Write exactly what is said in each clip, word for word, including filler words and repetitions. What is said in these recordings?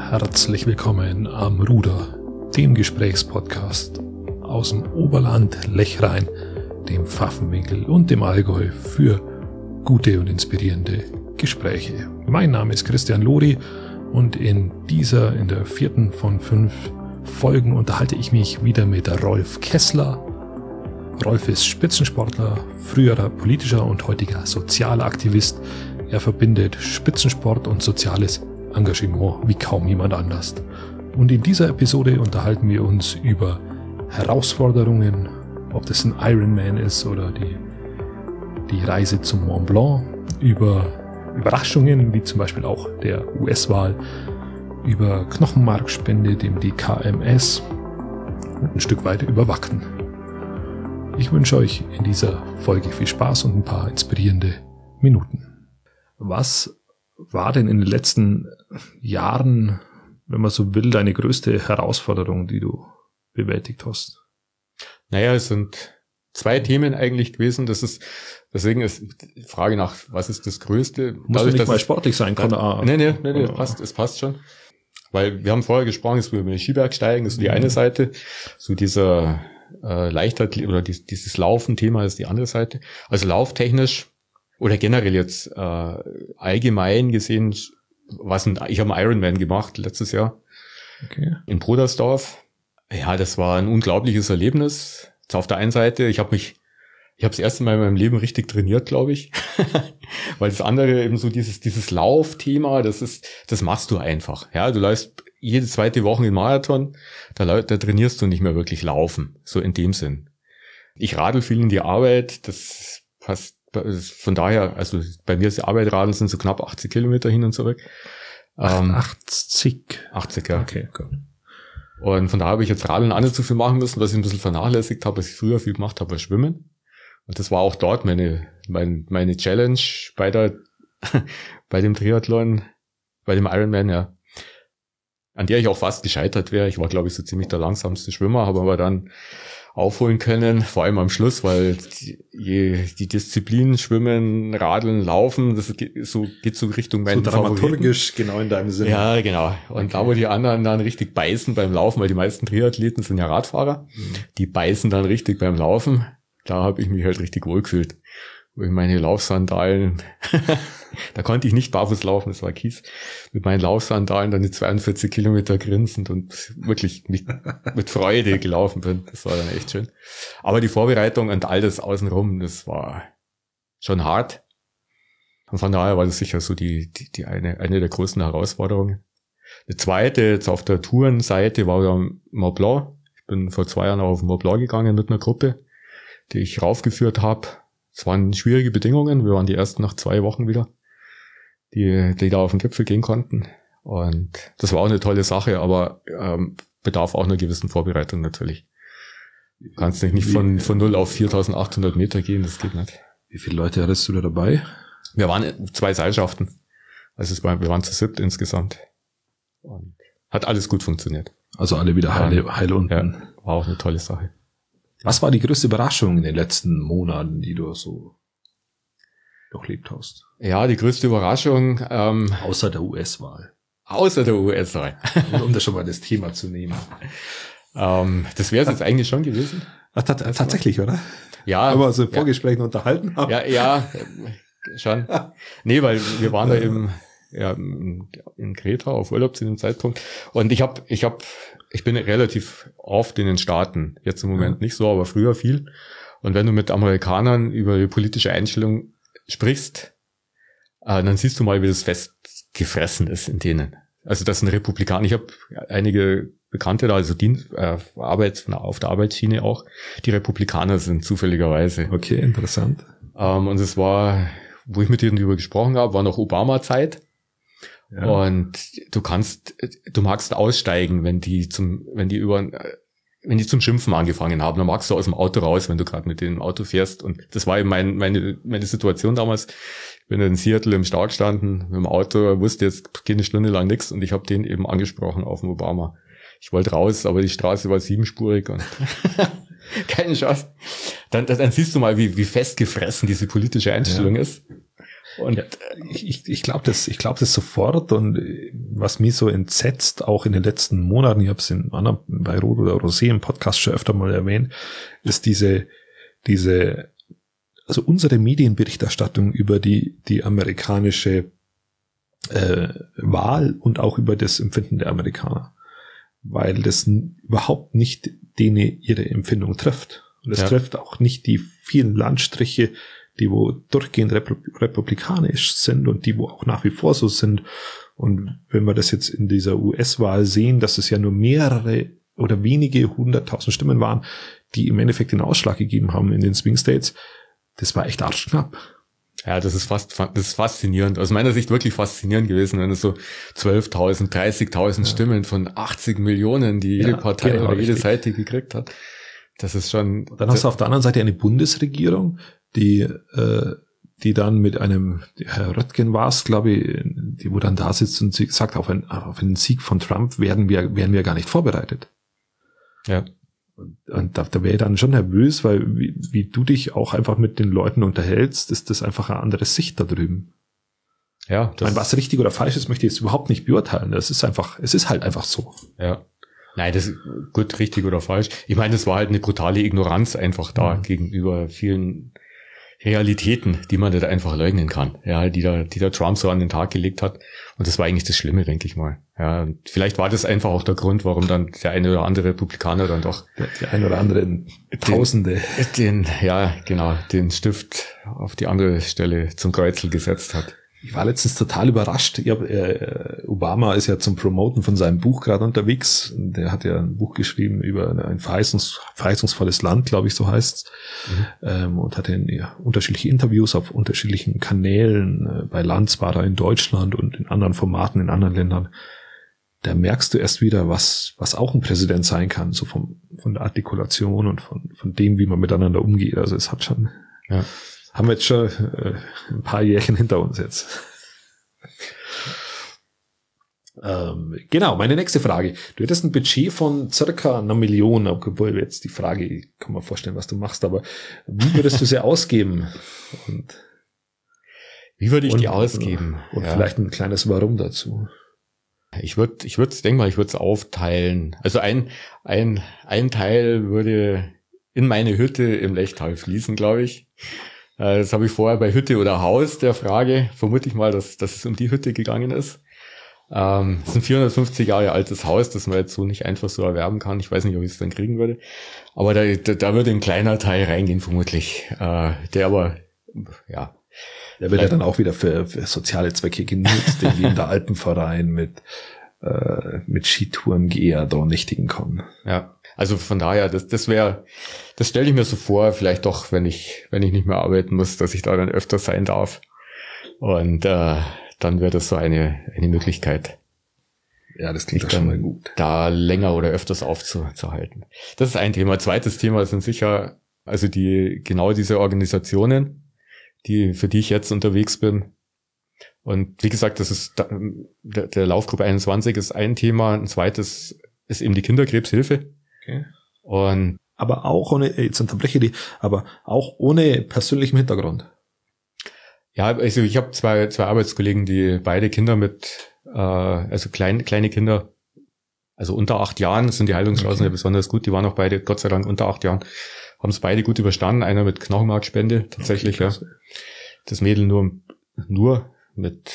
Herzlich willkommen am Ruder, dem Gesprächspodcast aus dem Oberland, Lechrein, dem Pfaffenwinkel und dem Allgäu für gute und inspirierende Gespräche. Mein Name ist Christian Lori und in dieser, in der vierten von fünf Folgen unterhalte ich mich wieder mit Rolf Kessler. Rolf ist Spitzensportler, früherer politischer und heutiger sozialer Aktivist. Er verbindet Spitzensport und soziales Engagement wie kaum jemand anders. Und in dieser Episode unterhalten wir uns über Herausforderungen, ob das ein Ironman ist oder die, die Reise zum Mont Blanc, über Überraschungen wie zum Beispiel auch der U S-Wahl, über Knochenmarkspende, dem D K M S und ein Stück weit über Wacken. Ich wünsche euch in dieser Folge viel Spaß und ein paar inspirierende Minuten. Was war denn in den letzten Jahren, wenn man so will, deine größte Herausforderung, die du bewältigt hast? Naja, es sind zwei Themen eigentlich gewesen. Das ist, deswegen ist die Frage nach, was ist das Größte? Muss Dadurch, nicht mal sportlich sein, kann er. Nee, nee, nee, nee, es passt, es passt schon. Weil wir haben vorher gesprochen, es über den Skibergsteigen, das ist die eine Seite. So dieser äh, Leichtathletik oder die, dieses Laufen-Thema ist die andere Seite. Also lauftechnisch oder generell jetzt äh, allgemein gesehen, was ein, ich habe einen Ironman gemacht letztes Jahr okay. in Brudersdorf. Ja, das war ein unglaubliches Erlebnis. Jetzt auf der einen Seite, ich habe mich, ich habe das erste Mal in meinem Leben richtig trainiert, glaube ich, weil das andere eben so dieses dieses Laufthema, das ist, das machst du einfach. Ja, du läufst jede zweite Woche in Marathon, da, da trainierst du nicht mehr wirklich laufen, so in dem Sinn. Ich radel viel in die Arbeit, das passt. Von daher, also bei mir ist die Arbeit radeln sind so knapp achtzig Kilometer hin und zurück. Ähm, achtzig? achtzig, ja. Okay, gut. Und von daher habe ich jetzt Radeln auch nicht so viel machen müssen, was ich ein bisschen vernachlässigt habe, was ich früher viel gemacht habe, war Schwimmen. Und das war auch dort meine, meine, meine Challenge bei der, bei dem Triathlon, bei dem Ironman, ja. An der ich auch fast gescheitert wäre. Ich war, glaube ich, so ziemlich der langsamste Schwimmer, habe aber dann aufholen können, vor allem am Schluss, weil die, je, die Disziplin Schwimmen, Radeln, Laufen, das geht so, geht so Richtung meinen so dramaturgisch, Favoriten. Genau in deinem Sinne. Ja, genau. Und okay. Da, wo die anderen dann richtig beißen beim Laufen, weil die meisten Triathleten sind ja Radfahrer, mhm. die beißen dann richtig beim Laufen, da habe ich mich halt richtig wohl gefühlt. Wo ich meine Laufsandalen, da konnte ich nicht barfuß laufen, das war Kies, mit meinen Laufsandalen dann die zweiundvierzig Kilometer grinsend und wirklich mit, mit Freude gelaufen bin. Das war dann echt schön. Aber die Vorbereitung und all das außenrum, das war schon hart. Und von daher war das sicher so die, die, die eine, eine der größten Herausforderungen. Die zweite, jetzt auf der Tourenseite, war ja Mont Blanc. Ich bin vor zwei Jahren auf Mont Blanc gegangen mit einer Gruppe, die ich raufgeführt habe. Es waren schwierige Bedingungen. Wir waren die ersten nach zwei Wochen wieder, die, die da auf den Gipfel gehen konnten. Und das war auch eine tolle Sache, aber ähm, bedarf auch einer gewissen Vorbereitung natürlich. Du kannst nicht von, von null auf viertausendachthundert Meter gehen, das geht nicht. Wie viele Leute hattest du da dabei? Wir waren zwei Seilschaften. Also es war, wir waren zu siebt insgesamt. Und hat alles gut funktioniert. Also alle wieder heil, heil unten. Ja, war auch eine tolle Sache. Was war die größte Überraschung in den letzten Monaten, die du so durchlebt hast? Ja, die größte Überraschung. Ähm, außer der U S-Wahl. Außer der U S-Wahl. Um das schon mal das Thema zu nehmen. ähm, das wäre es jetzt eigentlich schon gewesen. Ach, t- tatsächlich, oder? Ja. Aber wir so im Vorgespräch ja. unterhalten haben. Ja, ja, schon. Nee, weil wir waren da eben ja, in Kreta auf Urlaub zu dem Zeitpunkt. Und ich habe, ich habe, ich bin relativ oft in den Staaten. Jetzt im Moment ja. nicht so, aber früher viel. Und wenn du mit Amerikanern über die politische Einstellung sprichst, äh, dann siehst du mal, wie das festgefressen ist in denen. Also das sind Republikaner. Ich habe einige Bekannte da, also Dienst, äh, Arbeit, auf der Arbeitsschiene auch, die Republikaner sind zufälligerweise. Okay, interessant. Ähm, und es war, wo ich mit denen darüber gesprochen habe, war noch Obama-Zeit. Ja. Und du kannst, du magst aussteigen, wenn die zum, wenn die über, wenn die zum Schimpfen angefangen haben, dann magst du aus dem Auto raus, wenn du gerade mit dem Auto fährst. Und das war eben mein, meine, meine Situation damals. Ich bin in Seattle im Stau gestanden, mit dem Auto, wusste jetzt keine Stunde lang nichts und ich habe den eben angesprochen auf dem Obama. Ich wollte raus, aber die Straße war siebenspurig und keine Chance. Dann, dann siehst du mal, wie, wie festgefressen diese politische Einstellung ja. ist. Und ja, ich, ich glaube das, ich glaube das sofort. Und was mich so entsetzt, auch in den letzten Monaten, ich habe es in anderen, bei Rot oder Rosé im Podcast schon öfter mal erwähnt, ist diese, diese, also unsere Medienberichterstattung über die, die amerikanische äh, Wahl und auch über das Empfinden der Amerikaner. Weil das n- überhaupt nicht denen ihre Empfindung trifft. Und es ja. trifft auch nicht die vielen Landstriche, die wo durchgehend Repub- republikanisch sind und die wo auch nach wie vor so sind. Und wenn wir das jetzt in dieser U S-Wahl sehen, dass es ja nur mehrere oder wenige hunderttausend Stimmen waren, die im Endeffekt den Ausschlag gegeben haben in den Swing States, das war echt arschknapp. Ja, das ist fast, das ist faszinierend. Aus meiner Sicht wirklich faszinierend gewesen, wenn es so zwölftausend, dreißigtausend ja. Stimmen von achtzig Millionen, die jede ja, Partei genau, oder jede richtig. Seite gekriegt hat. Das ist schon. Dann hast du auf der anderen Seite eine Bundesregierung, die, äh, die dann mit einem, Herr Röttgen war es, glaube ich, die wo dann da sitzt und sagt, auf einen, auf einen Sieg von Trump werden wir, werden wir gar nicht vorbereitet. Ja. Und da, da wäre ich dann schon nervös, weil wie, wie du dich auch einfach mit den Leuten unterhältst, ist das einfach eine andere Sicht da drüben. Ja. Ich meine, was richtig oder falsch ist, möchte ich jetzt überhaupt nicht beurteilen. Das ist einfach, es ist halt einfach so. Ja. Nein, das ist gut, richtig oder falsch. Ich meine, es war halt eine brutale Ignoranz einfach da mhm. gegenüber vielen Realitäten, die man nicht einfach leugnen kann, ja, die da, die der Trump so an den Tag gelegt hat. Und das war eigentlich das Schlimme, denke ich mal. Ja, und vielleicht war das einfach auch der Grund, warum dann der eine oder andere Republikaner dann doch der, der eine oder andere Tausende den, den, ja, genau, den Stift auf die andere Stelle zum Kreuzel gesetzt hat. Ich war letztens total überrascht. Ich hab, äh, Obama ist ja zum Promoten von seinem Buch gerade unterwegs. Der hat ja ein Buch geschrieben über ein verheißungs, verheißungsvolles Land, glaube ich, so heißt's. Mhm. Ähm, und hatte ja, unterschiedliche Interviews auf unterschiedlichen Kanälen. Äh, bei Lanz war er in Deutschland und in anderen Formaten in anderen Ländern. Da merkst du erst wieder, was was auch ein Präsident sein kann, so vom von der Artikulation und von von dem, wie man miteinander umgeht. Also es hat schon... Ja. Haben wir jetzt schon äh, ein paar Jährchen hinter uns jetzt. ähm, genau, meine nächste Frage. Du hättest ein Budget von circa einer Million, obwohl jetzt die Frage, ich kann mir vorstellen, was du machst, aber wie würdest du sie ausgeben? Und, wie würde ich und, die ausgeben? Und ja. vielleicht ein kleines Warum dazu. Ich würde, ich würde, denke mal, ich würde es aufteilen. Also ein, ein, ein Teil würde in meine Hütte im Lechtal fließen, glaube ich. Das habe ich vorher bei Hütte oder Haus der Frage, vermute ich mal, dass, dass es um die Hütte gegangen ist. Ähm, es ist ein vierhundertfünfzig Jahre altes Haus, das man jetzt so nicht einfach so erwerben kann. Ich weiß nicht, ob ich es dann kriegen würde. Aber da, da, da würde ein kleiner Teil reingehen, vermutlich. Äh, der aber, ja. Der wird ja dann auch wieder für, für soziale Zwecke genutzt, in jedem der Alpenverein mit, äh, mit Skitourengeher da nächtigen kann. Ja. Also von daher, das, das wäre, das stelle ich mir so vor, vielleicht doch, wenn ich, wenn ich nicht mehr arbeiten muss, dass ich da dann öfter sein darf. Und äh, dann wäre das so eine, eine Möglichkeit. Ja, das klingt schon mal gut. Da länger oder öfters aufzuhalten. Das ist ein Thema. Zweites Thema sind sicher, also die, genau diese Organisationen, die, für die ich jetzt unterwegs bin. Und wie gesagt, das ist, der, der Laufgruppe einundzwanzig ist ein Thema. Ein zweites ist eben die Kinderkrebshilfe. Okay. Und aber auch ohne, jetzt unterbreche ich die, aber auch ohne persönlichen Hintergrund. Ja, also ich habe zwei zwei Arbeitskollegen, die beide Kinder mit, äh, also klein, kleine Kinder, also unter acht Jahren sind die Heilungschancen okay. ja besonders gut. Die waren auch beide, Gott sei Dank, unter acht Jahren, haben es beide gut überstanden. Einer mit Knochenmarkspende tatsächlich, okay, ja. Das Mädel nur nur mit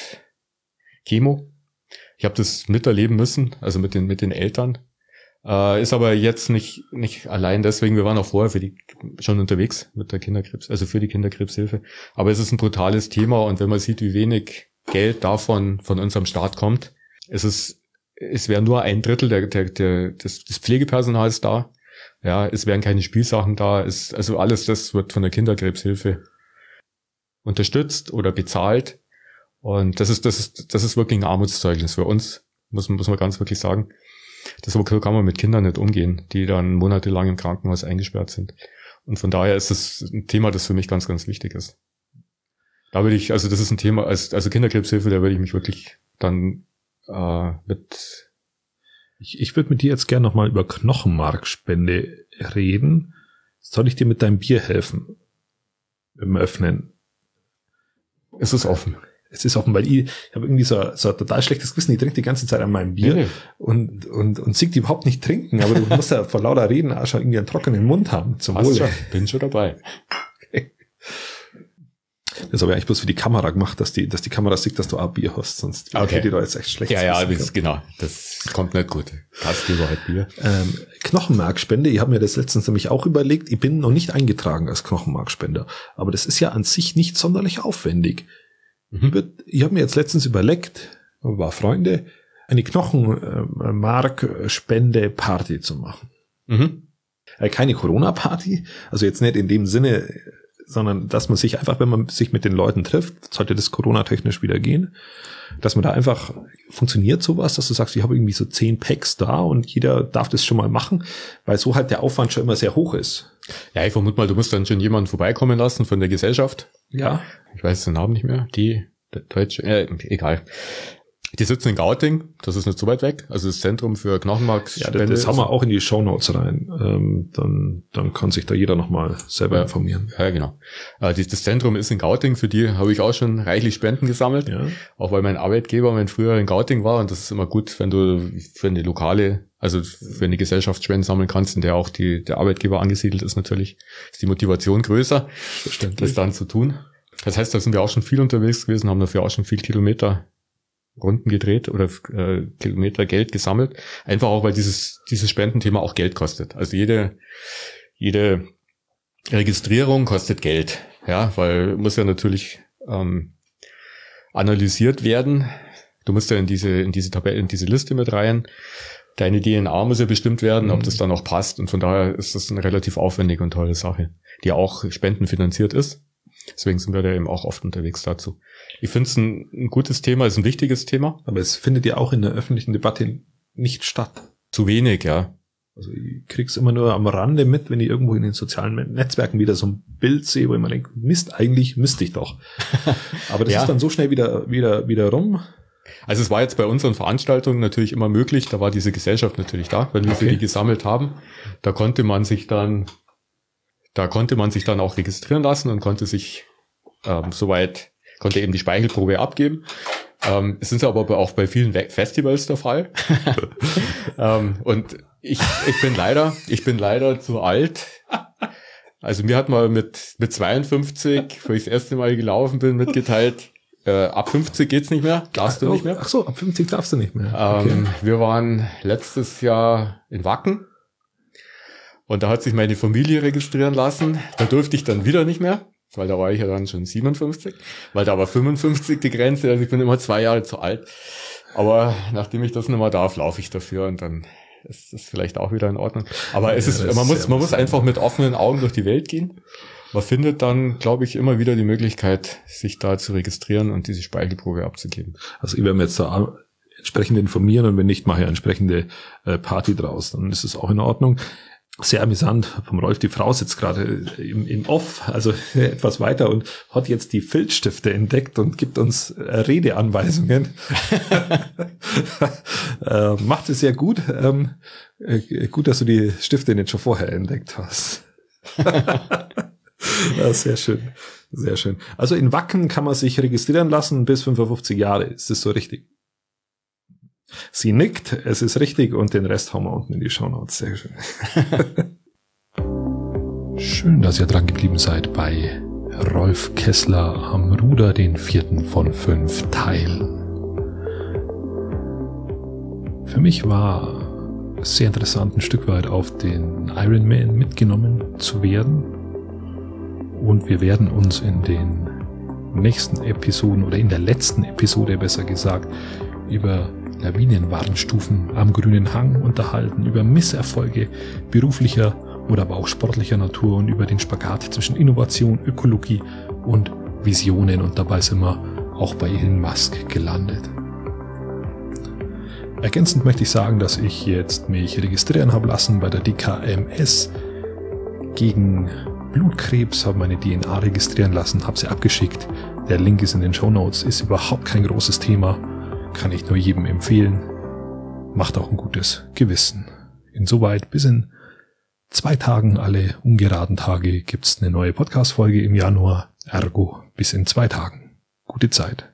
Chemo. Ich habe das miterleben müssen, also mit den mit den Eltern. Äh, ist aber jetzt nicht nicht allein deswegen, wir waren auch vorher für die schon unterwegs mit der Kinderkrebs, also für die Kinderkrebshilfe. Aber es ist ein brutales Thema und wenn man sieht, wie wenig Geld davon von unserem Staat kommt, es ist, es wäre nur ein Drittel der, der, der des, des Pflegepersonals da. Ja, es wären keine Spielsachen da. Es, also alles das wird von der Kinderkrebshilfe unterstützt oder bezahlt. Und das ist das ist das ist wirklich ein Armutszeugnis für uns, muss man muss man ganz wirklich sagen. Das so kann man mit Kindern nicht umgehen, die dann monatelang im Krankenhaus eingesperrt sind. Und von daher ist es ein Thema, das für mich ganz, ganz wichtig ist. Da würde ich, also das ist ein Thema, also, also Kinderkrebshilfe, da würde ich mich wirklich dann äh, mit... Ich, ich würde mit dir jetzt gerne nochmal über Knochenmarkspende reden. Soll ich dir mit deinem Bier helfen? Beim Öffnen? Es ist offen. Es ist offen, weil ich, ich habe irgendwie so, so ein total schlechtes Gewissen. Ich trinke die ganze Zeit an meinem Bier nee, nee. und und und sieg die überhaupt nicht trinken. Aber du musst ja vor lauter Reden auch schon irgendwie einen trockenen Mund haben. Zum Wohle. Schon. Bin schon dabei. Okay. Das habe ich eigentlich bloß für die Kamera gemacht, dass die, dass die Kamera sieht, dass du auch Bier hast, sonst okay. hätte ich da jetzt echt schlecht. Ja, ja, das, genau. Das kommt nicht gut. Hast du überhaupt Bier? Ähm, Knochenmarkspende, ich habe mir das letztens nämlich auch überlegt, ich bin noch nicht eingetragen als Knochenmarkspender, aber das ist ja an sich nicht sonderlich aufwendig. Mhm. Ich habe mir jetzt letztens überlegt, war Freunde, eine Knochenmarkspende-Party zu machen. Mhm. Keine Corona-Party, also jetzt nicht in dem Sinne, sondern dass man sich einfach, wenn man sich mit den Leuten trifft, sollte das Corona-technisch wieder gehen, dass man da einfach, funktioniert sowas, dass du sagst, ich habe irgendwie so zehn Packs da und jeder darf das schon mal machen, weil so halt der Aufwand schon immer sehr hoch ist. Ja, ich vermute mal, du musst dann schon jemanden vorbeikommen lassen von der Gesellschaft. Ja. Ich weiß den Namen nicht mehr. Die, der Deutsche, äh, egal. Die sitzen in Gauting, das ist nicht so weit weg, also das Zentrum für Knochenmarkspende. Ja, das, das haben wir auch in die Shownotes rein, ähm, dann dann kann sich da jeder nochmal selber ja, informieren. Ja, genau. Äh, das, das Zentrum ist in Gauting, für die habe ich auch schon reichlich Spenden gesammelt, ja. Auch weil mein Arbeitgeber, mein früher in Gauting war und das ist immer gut, wenn du für eine lokale, also für eine Gesellschaft Spenden sammeln kannst, in der auch die der Arbeitgeber angesiedelt ist natürlich, ist die Motivation größer, das dann zu tun. Das heißt, da sind wir auch schon viel unterwegs gewesen, haben dafür auch schon viel Kilometer Runden gedreht oder äh, Kilometer Geld gesammelt. Einfach auch, weil dieses dieses Spendenthema auch Geld kostet. Also jede jede Registrierung kostet Geld. Ja, weil muss ja natürlich ähm, analysiert werden. Du musst ja in diese in diese Tabelle, in diese Liste mit rein. Deine D N A muss ja bestimmt werden, ob das dann auch passt. Und von daher ist das eine relativ aufwendige und tolle Sache, die auch spendenfinanziert ist. Deswegen sind wir da eben auch oft unterwegs dazu. Ich finde es ein, ein gutes Thema, ist ein wichtiges Thema. Aber es findet ja auch in der öffentlichen Debatte nicht statt. Zu wenig, ja. Also ich krieg's immer nur am Rande mit, wenn ich irgendwo in den sozialen Netzwerken wieder so ein Bild sehe, wo ich mir denke, Mist, eigentlich müsste ich doch. Aber das ja. ist dann so schnell wieder, wieder, wieder rum. Also es war jetzt bei unseren Veranstaltungen natürlich immer möglich, da war diese Gesellschaft natürlich da, wenn wir okay. für die gesammelt haben. Da konnte man sich dann Da konnte man sich dann auch registrieren lassen und konnte sich ähm, soweit, konnte eben die Speichelprobe abgeben. Ähm, es ist aber auch bei vielen Festivals der Fall. ähm, und ich, ich bin leider, ich bin leider zu alt. Also mir hat mal mit mit zweiundfünfzig, wo ich das erste Mal gelaufen bin, mitgeteilt, äh, ab fünfzig geht's nicht mehr, darfst du nicht mehr. Ach so, ab fünfzig darfst du nicht mehr. Okay. Ähm, wir waren letztes Jahr in Wacken. Und da hat sich meine Familie registrieren lassen. Da durfte ich dann wieder nicht mehr, weil da war ich ja dann schon siebenundfünfzig. Weil da war fünfundfünfzig die Grenze, also ich bin immer zwei Jahre zu alt. Aber nachdem ich das nicht mehr darf, laufe ich dafür und dann ist das vielleicht auch wieder in Ordnung. Aber ja, es ist, man muss, man muss einfach mit offenen Augen durch die Welt gehen. Man findet dann, glaube ich, immer wieder die Möglichkeit, sich da zu registrieren und diese Speichelprobe abzugeben. Also ich werde mir jetzt da entsprechend informieren und wenn nicht, mache ich eine entsprechende Party draus. Dann ist es auch in Ordnung. Sehr amüsant vom Rolf. Die Frau sitzt gerade im, im Off, also etwas weiter und hat jetzt die Filzstifte entdeckt und gibt uns äh, Redeanweisungen. äh, macht es sehr gut. Ähm, äh, gut, dass du die Stifte nicht schon vorher entdeckt hast. Ja, sehr schön. Sehr schön. Also in Wacken kann man sich registrieren lassen bis fünfundfünfzig Jahre. Ist das so richtig? Sie nickt, es ist richtig und den Rest hauen wir unten in die Shownotes. Sehr schön. Schön, dass ihr dran geblieben seid bei Rolf Kessler am Ruder, den vierten von fünf Teilen. Für mich war es sehr interessant, ein Stück weit auf den Ironman mitgenommen zu werden. Und wir werden uns in den nächsten Episoden oder in der letzten Episode besser gesagt über Lawinenwarnstufen am grünen Hang unterhalten, über Misserfolge beruflicher oder aber auch sportlicher Natur und über den Spagat zwischen Innovation, Ökologie und Visionen. Und dabei sind wir auch bei Elon Musk gelandet. Ergänzend möchte ich sagen, dass ich jetzt mich registrieren habe lassen bei der D K M S gegen Blutkrebs, habe meine D N A registrieren lassen, habe sie abgeschickt. Der Link ist in den Shownotes, ist überhaupt kein großes Thema. Kann ich nur jedem empfehlen. Macht auch ein gutes Gewissen. Insoweit bis in zwei Tagen, alle ungeraden Tage, gibt's eine neue Podcast-Folge im Januar. Ergo bis in zwei Tagen. gute Zeit.